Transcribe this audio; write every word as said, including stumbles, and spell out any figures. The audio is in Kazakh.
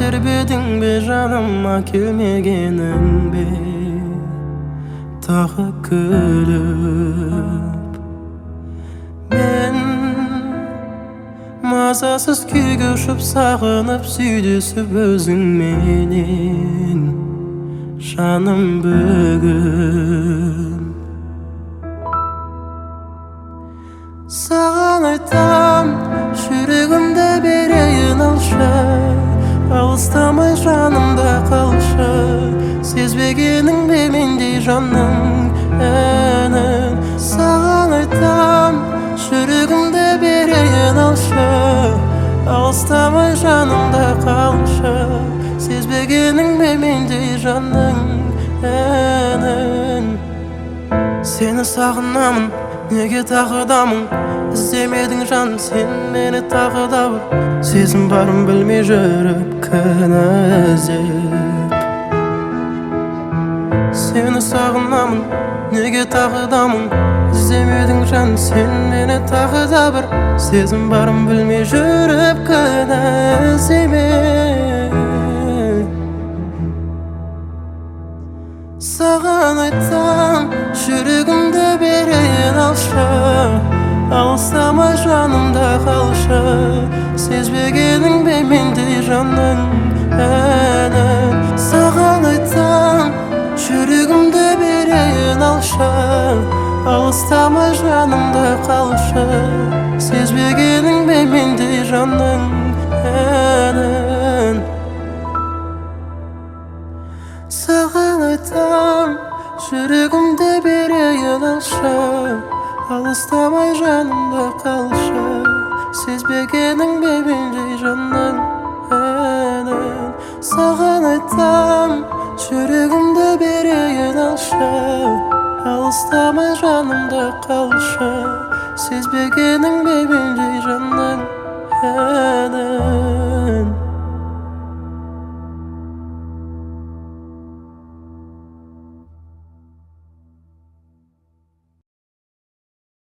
тербедің бе жаныма келмегенің бе тағы күліп мен мазасыз күйге ұшып сағынып сүйдесіп өзіңменен жаным бүгін саған айтам жүрегімді берейін алшы алыстамай жанымда қалшы сезбегенің бе мендей жанның әнін саған айтам жүрегімді берейін алшы алыстамай жанымда қалшы сезбегенің бе мендей жанның әнін сені сағынамын неге тағыдамын іздемедің жан сен мені тағы да бір сезім барын білмей жүріп кінә іздеп сені сағынамын неге тағыдамын іздемедің жан сен мені тағы да бір сезім барын білмей жүріп кінә іздеме саған айтам жүрегімді берейін алшы алыстамай жанымда қалшы сезбегенің бе мендей жанның әнін саған айтам жүрегімді берейін алшы алыстамай жанымда қалшы сезбегенің бе мендей жанның әнін саған айтам жүрегімді берейін алшы алыстамай жанымда қалшы сезбегенің бе мендей жанның әнін саған айтам жүрегімді берейін алшы алыстамай жанымда қалшы сезбегенің бе мендей жанның әнін